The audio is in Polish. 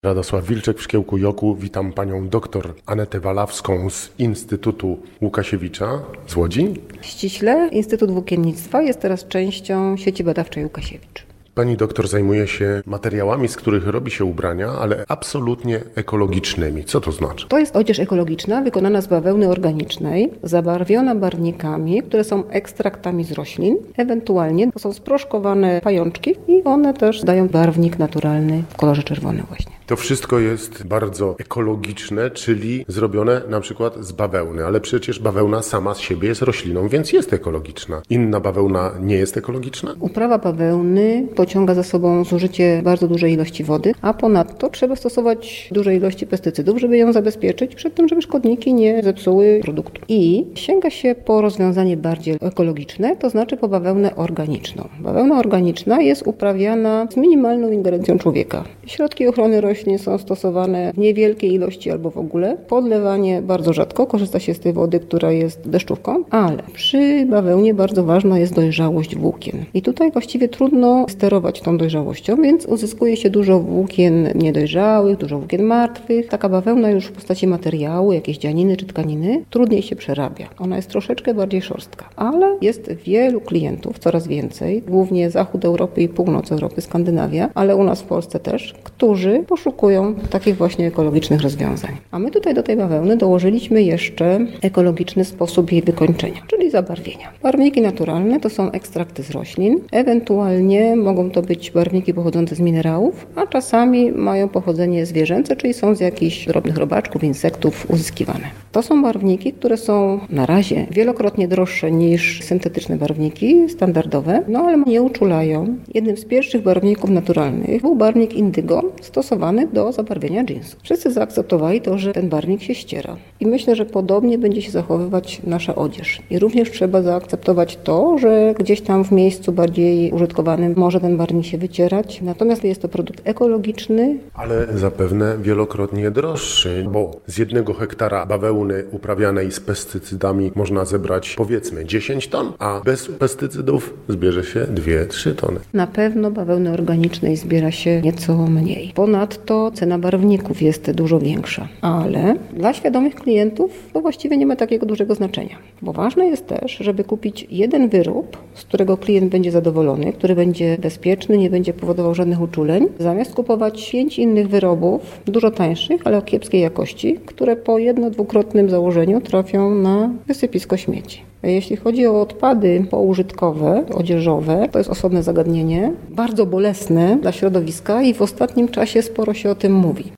Radosław Wilczek w Szkiełku Joku. Witam panią doktor Anetę Walawską z Instytutu Łukasiewicza z Łodzi. Ściśle Instytut Włókiennictwa jest teraz częścią sieci badawczej Łukasiewicz. Pani doktor zajmuje się materiałami, z których robi się ubrania, ale absolutnie ekologicznymi. Co to znaczy? To jest odzież ekologiczna wykonana z bawełny organicznej, zabarwiona barwnikami, które są ekstraktami z roślin. Ewentualnie to są sproszkowane pajączki i one też dają barwnik naturalny w kolorze czerwonym właśnie. To wszystko jest bardzo ekologiczne, czyli zrobione na przykład z bawełny, ale przecież bawełna sama z siebie jest rośliną, więc jest ekologiczna. Inna bawełna nie jest ekologiczna? Uprawa bawełny pociąga za sobą zużycie bardzo dużej ilości wody, a ponadto trzeba stosować duże ilości pestycydów, żeby ją zabezpieczyć przed tym, żeby szkodniki nie zepsuły produktu. I sięga się po rozwiązanie bardziej ekologiczne, to znaczy po bawełnę organiczną. Bawełna organiczna jest uprawiana z minimalną ingerencją człowieka. Środki ochrony roślin są stosowane w niewielkiej ilości albo w ogóle. Podlewanie bardzo rzadko, korzysta się z tej wody, która jest deszczówką, ale przy bawełnie bardzo ważna jest dojrzałość włókien. I tutaj właściwie trudno sterować tą dojrzałością, więc uzyskuje się dużo włókien niedojrzałych, dużo włókien martwych. Taka bawełna już w postaci materiału, jakieś dzianiny czy tkaniny, trudniej się przerabia. Ona jest troszeczkę bardziej szorstka, ale jest wielu klientów, coraz więcej, głównie zachód Europy i północ Europy, Skandynawia, ale u nas w Polsce też, którzy poszukują takich właśnie ekologicznych rozwiązań. A my tutaj do tej bawełny dołożyliśmy jeszcze ekologiczny sposób jej wykończenia, czyli zabarwienia. Barwniki naturalne to są ekstrakty z roślin, ewentualnie mogą to być barwniki pochodzące z minerałów, a czasami mają pochodzenie zwierzęce, czyli są z jakichś drobnych robaczków, insektów uzyskiwane. To są barwniki, które są na razie wielokrotnie droższe niż syntetyczne barwniki standardowe, ale nie uczulają. Jednym z pierwszych barwników naturalnych był barwnik indygo, stosowany do zabarwienia jeansów. Wszyscy zaakceptowali to, że ten barwnik się ściera. I myślę, że podobnie będzie się zachowywać nasza odzież. I również trzeba zaakceptować to, że gdzieś tam w miejscu bardziej użytkowanym może ten barwnik się wycierać. Natomiast jest to produkt ekologiczny. Ale zapewne wielokrotnie droższy, bo z 1 hektara bawełny uprawianej z pestycydami można zebrać powiedzmy 10 ton, a bez pestycydów zbierze się 2-3 tony. Na pewno bawełny organicznej zbiera się nieco mniej. Ponadto cena barwników jest dużo większa, ale dla świadomych klientów to właściwie nie ma takiego dużego znaczenia, bo ważne jest też, żeby kupić jeden wyrób, z którego klient będzie zadowolony, który będzie bezpieczny, nie będzie powodował żadnych uczuleń, zamiast kupować 5 innych wyrobów, dużo tańszych, ale o kiepskiej jakości, które po jedno-dwukrotnym założeniu trafią na wysypisko śmieci. Jeśli chodzi o odpady poużytkowe, odzieżowe, to jest osobne zagadnienie, bardzo bolesne dla środowiska i w ostatnim czasie sporo się o tym mówi.